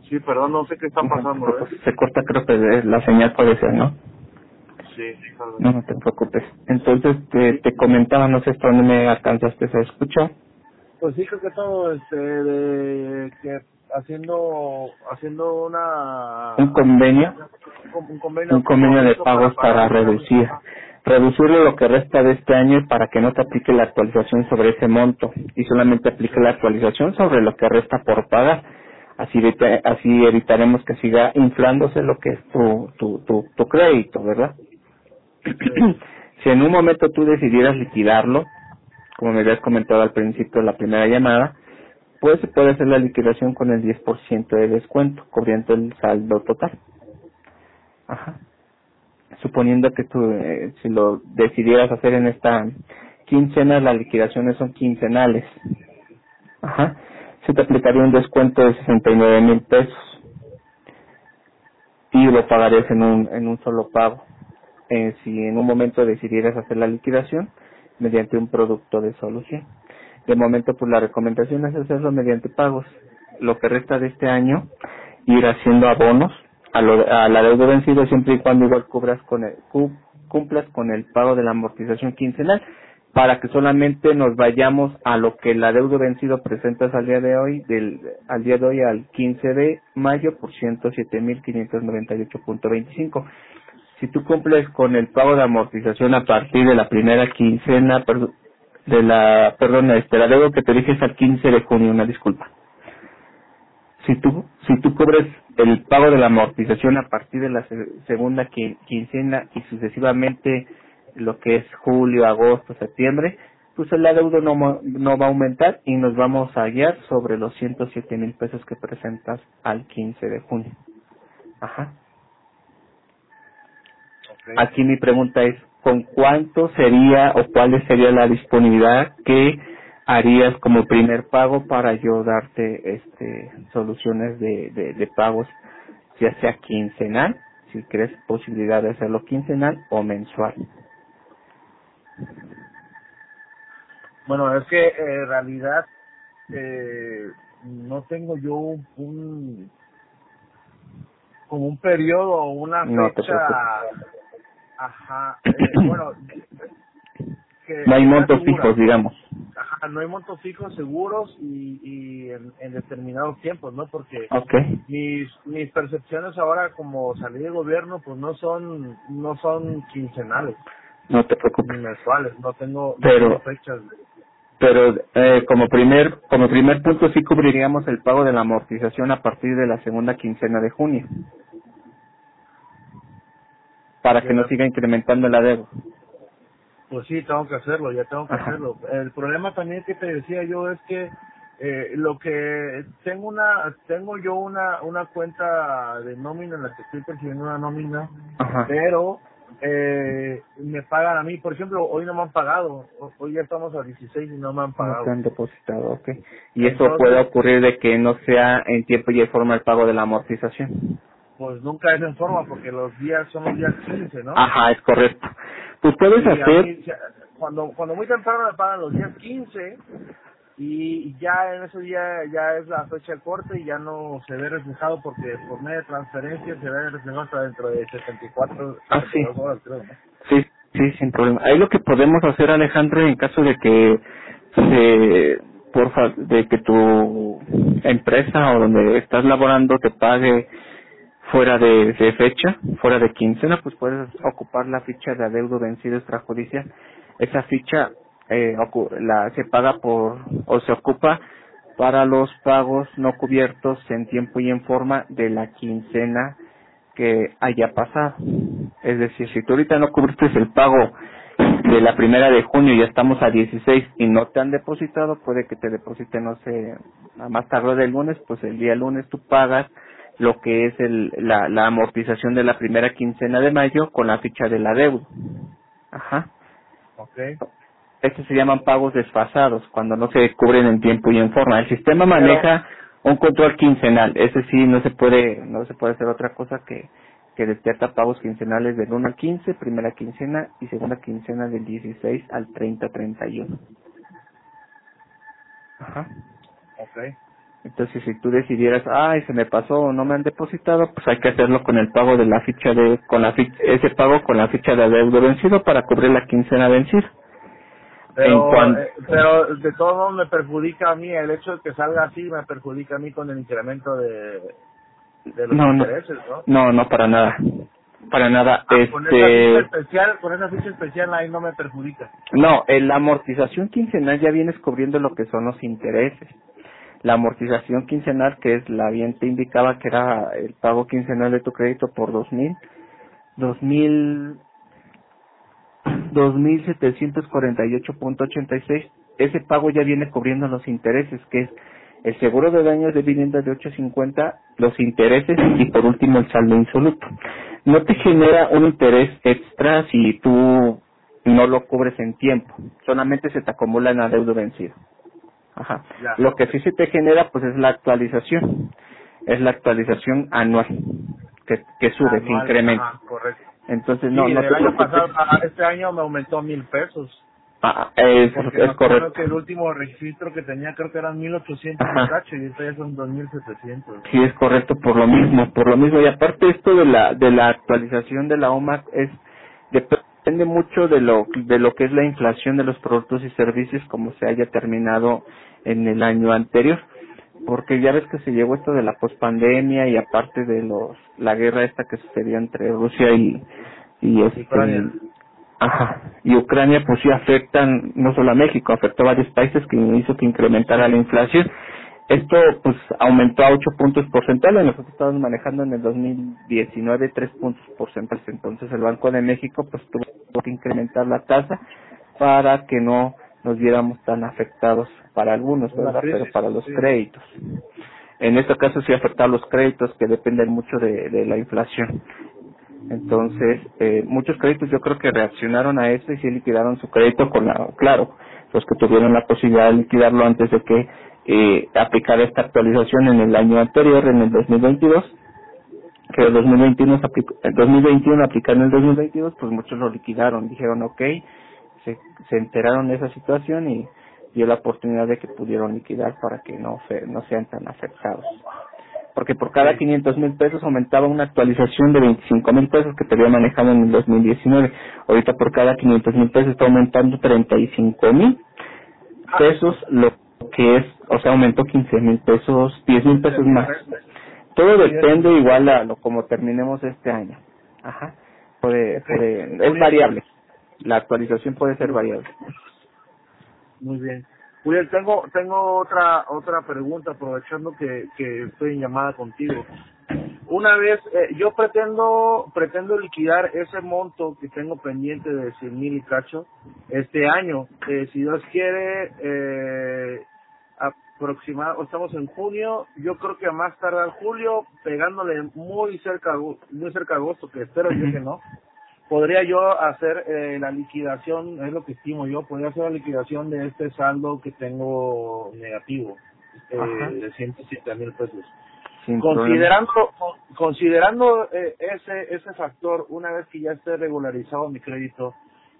Sí, perdón, no sé qué está pasando, Pues se corta, creo que la señal puede ser, ¿no? Sí, tal vez. No, no te preocupes. Entonces te comentaba, no sé hasta dónde me alcanzaste a escuchar. Pues sí, creo que todo, de que haciendo Un convenio, un convenio un convenio de económico para pagos para pagar. reducirle lo que resta de este año para que no te aplique la actualización sobre ese monto y solamente aplique la actualización sobre lo que resta por pagar. Así evitaremos que siga inflándose lo que es tu crédito, ¿verdad? Sí. Si en un momento tú decidieras liquidarlo, como me habías comentado al principio de la primera llamada, pues se puede hacer la liquidación con el 10% de descuento, cubriendo el saldo total. Ajá. Suponiendo que tú, si lo decidieras hacer en esta quincena, las liquidaciones son quincenales. Ajá. Se te aplicaría un descuento de 69,000 pesos y lo pagarías en un solo pago. Si en un momento decidieras hacer la liquidación mediante un producto de solución. De momento, pues la recomendación es hacerlo mediante pagos. Lo que resta de este año, ir haciendo abonos a la deuda vencida siempre y cuando igual cumplas con el pago de la amortización quincenal para que solamente nos vayamos a lo que la deuda vencido presentas al día de hoy, al 15 de mayo por 107,598,25. Si tú cumples con el pago de amortización a partir de la primera quincena, la deuda que te dije es al 15 de junio, una disculpa. Si tú cubres el pago de la amortización a partir de la segunda quincena y sucesivamente lo que es julio, agosto, septiembre, pues la deuda no va a aumentar y nos vamos a guiar sobre los 107,000 pesos que presentas al 15 de junio. Ajá. Okay. Aquí mi pregunta es, ¿con cuánto sería o cuál sería la disponibilidad que harías como primer pago para yo darte soluciones de pagos, ya sea quincenal, si crees posibilidad de hacerlo quincenal o mensual? Bueno, es que en realidad no tengo yo como un periodo o una No te fecha, preocupes. ajá, bueno, No hay que sea montos segura. fijos, digamos. Ajá, no hay montos fijos seguros y en determinados tiempos, ¿no? Porque Ok, mis percepciones ahora como salí de gobierno pues no son quincenales no te ni preocupes. mensuales, no tengo Pero fechas. como primer punto sí cubriríamos el pago de la amortización a partir de la segunda quincena de junio, para que no De, siga incrementando la deuda. pues sí, tengo que hacerlo, ya tengo que Ajá, hacerlo. El problema también que te decía yo es que lo que tengo yo una cuenta de nómina en la que estoy percibiendo una nómina, ajá, pero me pagan a mí. Por ejemplo, hoy no me han pagado, hoy ya estamos a 16 y no me han no te pagado. han depositado, ok. Y eso puede Entonces, ocurrir de que no sea en tiempo y en forma el pago de la amortización. pues nunca es en forma porque los días son los días 15, ¿no? Ajá, es correcto. Pues puedes Y a hacer, mí, cuando muy temprano me pagan los días 15 y ya en ese día ya es la fecha de corte y ya no se ve reflejado porque por medio de transferencia se ve reflejado hasta dentro de 74, sí, 72 horas, creo, ¿no? sí, sí, sin problema. Ahí lo que podemos hacer, Alejandro, en caso de que de que tu empresa o donde estás laborando te pague fuera de fecha, fuera de quincena, pues puedes ocupar la ficha de adeudo vencido extrajudicial. Esa ficha se paga o se ocupa para los pagos no cubiertos en tiempo y en forma de la quincena que haya pasado. Es decir, si tú ahorita no cubriste el pago de la primera de junio y ya estamos a 16 y no te han depositado, puede que te depositen, no sé, a más tarde del lunes, pues el día lunes tú pagas lo que es la amortización de la primera quincena de mayo con la ficha de la deuda. Ajá. Okay. Estos se llaman pagos desfasados, cuando no se cubren en tiempo y en forma. El sistema Pero, maneja un control quincenal. Ese sí no se puede hacer otra cosa que detecta pagos quincenales del 1 al 15, primera quincena y segunda quincena del 16 al 30-31. Ajá. okay. Entonces, si tú decidieras, ay, se me pasó o no me han depositado, pues hay que hacerlo con el pago de la ficha ese pago con la ficha de adeudo vencido para cubrir la quincena vencida. Pero de todo modo me perjudica a mí, el hecho de que salga así me perjudica a mí con el incremento de los intereses, ¿no? No, para nada. Para nada. Con esa ficha especial ahí no me perjudica. No, la amortización quincenal ya vienes cubriendo lo que son los intereses. La amortización quincenal, que es la bien te indicaba que era el pago quincenal de tu crédito por 2,748.86, ese pago ya viene cubriendo los intereses, que es el seguro de daños de vivienda de 850, los intereses y por último el saldo insoluto. No te genera un interés extra si tú no lo cubres en tiempo, solamente se te acumula en adeudo vencido. Ajá. Ya. Lo que sí se te genera pues es la actualización anual que sube, se incrementa. Ajá, correcto. Entonces sí, no del te año preocupes. pasado a este año me aumentó 1,000 pesos. Es Porque correcto. que el último registro que tenía creo que eran 1,800 y cacho y ahorita ya son 2,700. Sí, es correcto, por lo mismo. Y aparte esto de la actualización de la OMAC depende mucho de lo que es la inflación de los productos y servicios como se haya terminado en el año anterior, porque ya ves que se llegó esto de la pospandemia y aparte de la guerra esta que sucedió entre Rusia y Ucrania. Y Ucrania, pues sí afectan no solo a México, afectó a varios países, que hizo que incrementara la inflación. Esto pues aumentó a 8 puntos porcentuales. Nosotros estábamos manejando en el 2019 3 puntos porcentuales. Entonces el Banco de México pues tuvo que incrementar la tasa para que no nos viéramos tan afectados para algunos, ¿verdad? Pero para los créditos. En este caso sí afectó a los créditos, que dependen mucho de la inflación. Entonces, muchos créditos yo creo que reaccionaron a eso y sí liquidaron su crédito claro, los que tuvieron la posibilidad de liquidarlo antes de que aplicara esta actualización en el año anterior, en el 2022, que el 2021 aplicar en el 2022, pues muchos lo liquidaron, dijeron se enteraron de esa situación y dio la oportunidad de que pudieron liquidar para que no sean tan afectados. Porque por cada 500,000 pesos aumentaba una actualización de 25,000 pesos que te había manejado en el 2019. Ahorita por cada 500,000 pesos está aumentando 35,000 pesos, lo que es, o sea, aumentó 15,000 pesos, 10,000 pesos más. Todo depende igual a como terminemos este año. Ajá. Es variable. La actualización puede ser variable. Muy bien. Julián, tengo otra pregunta, aprovechando que estoy en llamada contigo. Una vez, yo pretendo liquidar ese monto que tengo pendiente de 100,000 y cacho este año. Si Dios quiere, estamos en junio, yo creo que a más tardar julio, pegándole muy cerca a agosto, que espero yo que no. Podría yo hacer la liquidación, es lo que estimo yo, podría hacer la liquidación de este saldo que tengo negativo, de 107,000 pesos. Considerando ese factor, una vez que ya esté regularizado mi crédito,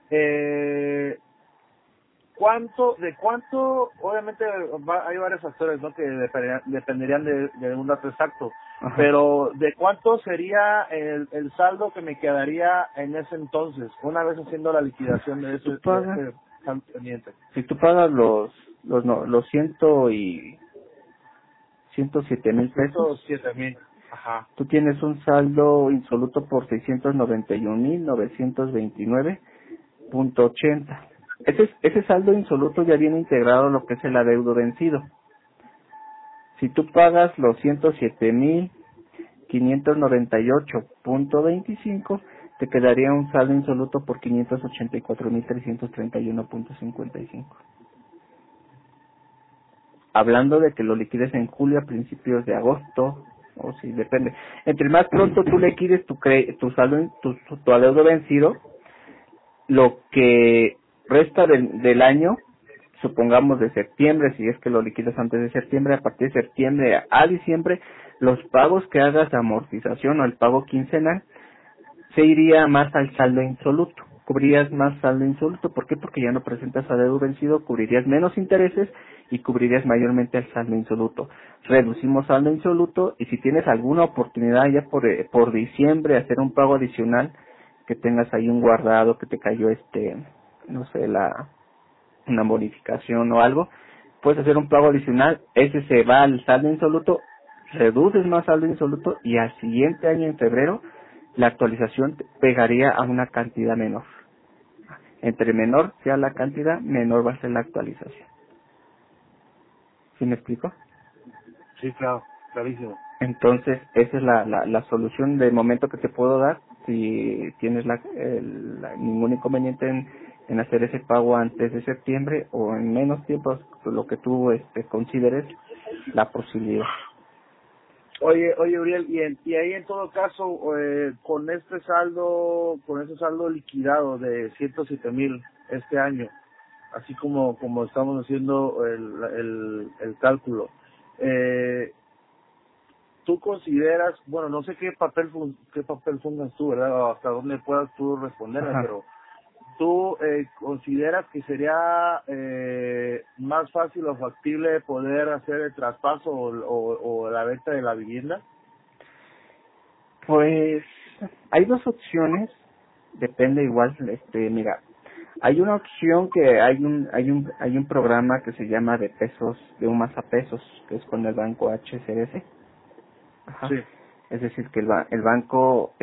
¿de cuánto? Obviamente hay varios factores, ¿no?, que dependerían de un dato exacto. Ajá. Pero ¿de cuánto sería el saldo que me quedaría en ese entonces, una vez haciendo la liquidación de ese saldo pendiente? Si tú pagas los 107,000 pesos, 107,000, ajá, tú tienes un saldo insoluto por 691,929.80. Ese saldo insoluto ya viene integrado a lo que es el adeudo vencido. Si tú pagas los 107,598.25, te quedaría un saldo insoluto por 584,331.55. Hablando de que lo liquides en julio a principios de agosto, o si depende. Entre más pronto tú liquides tu saldo, tu adeudo vencido, lo que resta del año, supongamos de septiembre, si es que lo liquidas antes de septiembre, a partir de septiembre a diciembre, los pagos que hagas de amortización o el pago quincenal se iría más al saldo insoluto, cubrirías más saldo insoluto. ¿Por qué? Porque ya no presentas adeudo vencido, cubrirías menos intereses y cubrirías mayormente el saldo insoluto. Reducimos saldo insoluto y si tienes alguna oportunidad ya por diciembre hacer un pago adicional, que tengas ahí un guardado, que te cayó no sé, una bonificación o algo, puedes hacer un pago adicional, ese se va al saldo insoluto, reduces más saldo insoluto y al siguiente año en febrero la actualización te pegaría a una cantidad menor. Entre menor sea la cantidad, menor va a ser la actualización. ¿Sí me explico? Sí, claro, clarísimo. Entonces, esa es la solución de momento que te puedo dar. Si tienes ningún inconveniente en hacer ese pago antes de septiembre o en menos tiempo, lo que tú consideres la posibilidad. Oye, Uriel, y ahí en todo caso, con ese saldo liquidado de 107,000 este año, así como estamos haciendo el cálculo, tú consideras, bueno, no sé qué papel fundas tú, ¿verdad? O hasta dónde puedas tú responderme, Ajá. pero ¿tú consideras que sería más fácil o factible poder hacer el traspaso o la venta de la vivienda? Pues hay dos opciones, depende igual, mira, hay una opción que hay un programa que se llama de pesos, de UMAS a pesos, que es con el banco HSBC. Ajá. Sí, Es decir, que el banco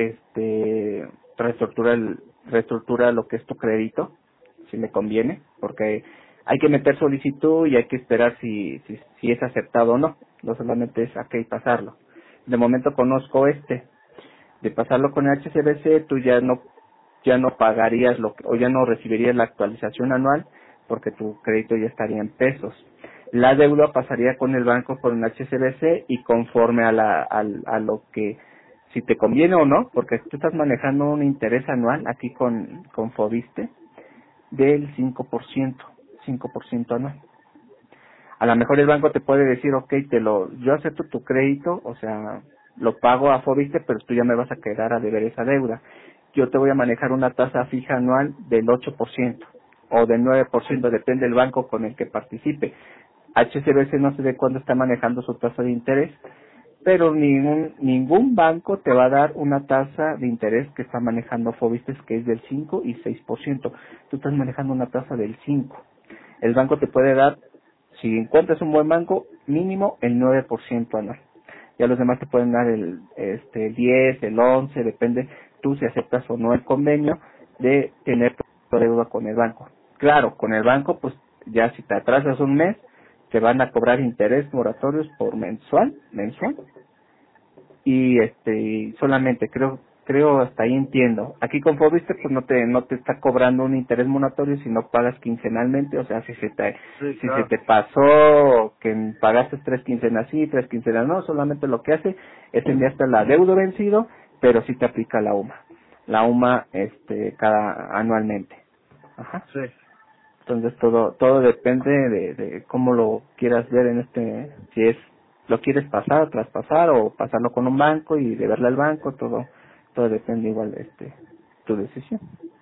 reestructura lo que es tu crédito, si le conviene, porque hay que meter solicitud y hay que esperar si es aceptado o no. No solamente es aquí pasarlo. De momento conozco de pasarlo con el HSBC, tú ya no pagarías o ya no recibirías la actualización anual porque tu crédito ya estaría en pesos. La deuda pasaría con el banco por un HSBC y conforme a lo que, si te conviene o no, porque tú estás manejando un interés anual aquí con Fobiste del 5% anual. A lo mejor el banco te puede decir, ok, yo acepto tu crédito, o sea, lo pago a Fobiste, pero tú ya me vas a quedar a deber esa deuda. Yo te voy a manejar una tasa fija anual del 8% o del 9%, depende del banco con el que participe. HSBC no sé de cuándo está manejando su tasa de interés, pero ningún banco te va a dar una tasa de interés que está manejando Fobiste, que es del 5 y 6%. Tú estás manejando una tasa del 5. El banco te puede dar, si encuentras un buen banco, mínimo el 9% anual. Ya los demás te pueden dar el 10, el 11, depende tú si aceptas o no el convenio de tener tu deuda con el banco. Claro, con el banco, pues ya si te atrasas un mes, te van a cobrar interés moratorios por mensual, y solamente creo hasta ahí entiendo. Aquí con Fobiste pues no te está cobrando un interés moratorio si no pagas quincenalmente, o sea, sí, si se claro. te pasó que pagaste 3 quincenas sí, 3 quincenas no, solamente lo que hace es enviarte la deuda vencido, pero sí te aplica la UMA. La UMA cada anualmente. Ajá. Sí. Entonces todo depende de cómo lo quieras ver si lo quieres pasar, traspasar o pasarlo con un banco y deberle al banco, todo depende igual tu decisión.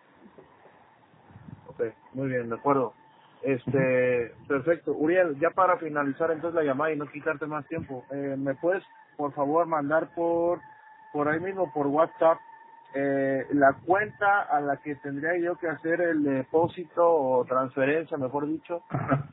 Ok, muy bien, de acuerdo. Ujú. Perfecto. Uriel, ya para finalizar entonces la llamada y no quitarte más tiempo, ¿me puedes, por favor, mandar por ahí mismo, por WhatsApp, la cuenta a la que tendría yo que hacer el depósito o transferencia, mejor dicho, Ajá,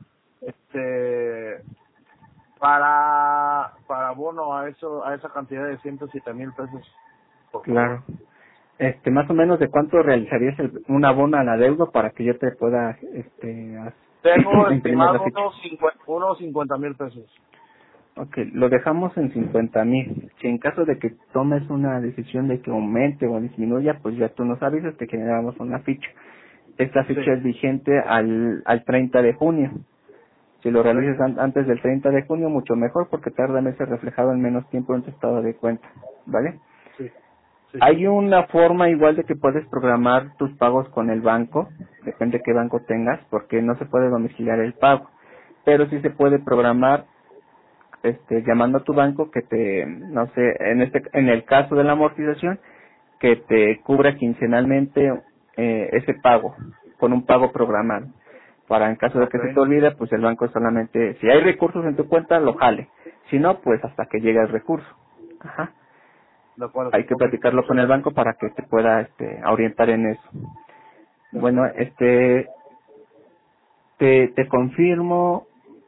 para abono a esa cantidad de 107,000 pesos, por favor? claro. Más o menos de cuánto realizarías un abono a la deuda para que yo te pueda Tengo imprimir la estimado ficha. unos 50,000 pesos. Ok, lo dejamos en 50,000. Si en caso de que tomes una decisión de que aumente o disminuya, pues ya tú nos avisas, te generamos una ficha. Esta Sí, ficha es vigente al 30 de junio. Si lo realizas correcto. antes del 30 de junio, mucho mejor porque tarda en ser reflejado en menos tiempo en tu estado de cuenta, ¿vale? Sí, sí. Hay una forma igual de que puedes programar tus pagos con el banco, depende de qué banco tengas, porque no se puede domiciliar el pago, pero sí se puede programar llamando a tu banco que no sé, en el caso de la amortización, que te cubra quincenalmente ese pago, con un pago programado. Para en caso de que se te olvide, pues el banco solamente, si hay recursos en tu cuenta, lo jale. Si no, pues hasta que llegue el recurso. Ajá. De acuerdo. Hay que platicarlo con el banco para que te pueda orientar en eso. Bueno, te confirmo.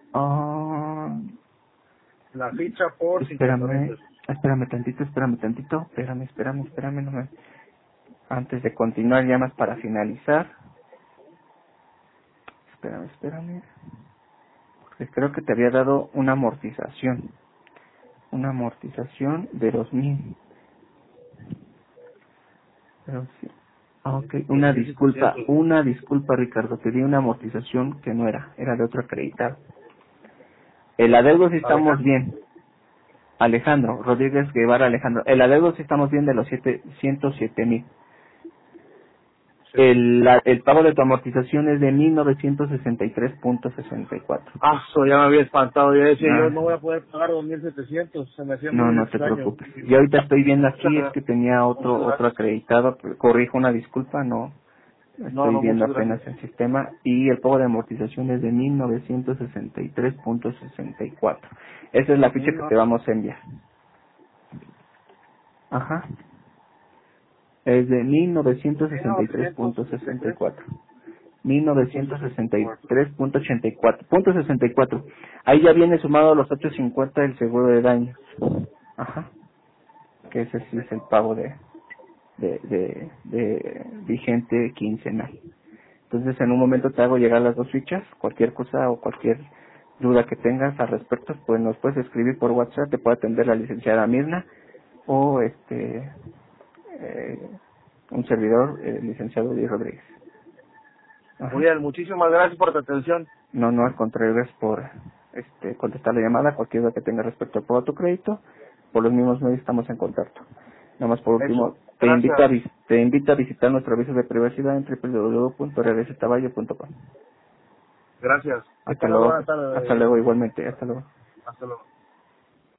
La ficha por 50,000 pesos. Espérame tantito. Espérame, antes de continuar, ya más para finalizar. Espérame. Porque creo que te había dado una amortización. Una amortización de 2,000. Pero sí. Ok, una disculpa Ricardo, te di una amortización que no era de otro acreditado. El adeudo sí estamos bien. Alejandro, Rodríguez Guevara Alejandro. El adeudo sí estamos bien de los 107,000. El pago de tu amortización es de 1,963.64. Ya me había espantado. Yo decía, yo no voy a poder pagar 2,700. Se me hacía muy No te extraño. preocupes. Yo ahorita estoy viendo aquí, es que tenía otro acreditado. Corrijo una disculpa, no. Estoy viendo apenas el sistema. Y el pago de amortización es de 1,963.64. Esa es la ficha que te vamos a enviar. Ajá. Es de 1,963.64. 1,963.64. Ahí ya viene sumado los 850 del seguro de daños. Ajá. Que ese sí es el pago de vigente quincenal. Entonces en un momento te hago llegar las dos fichas. Cualquier cosa o cualquier duda que tengas al respecto, pues nos puedes escribir por WhatsApp. Te puede atender la licenciada Mirna o un servidor, el licenciado Luis Rodríguez. Ajá. Muy bien, muchísimas gracias por tu atención. No, al contrario, gracias por contestar la llamada. Cualquier duda que tengas respecto a todo tu crédito, por los mismos medios estamos en contacto. Nada más por último, te invito a visitar nuestro aviso de privacidad en www.rbstaballo.com. Gracias. Hasta luego, igualmente, hasta luego. Hasta luego.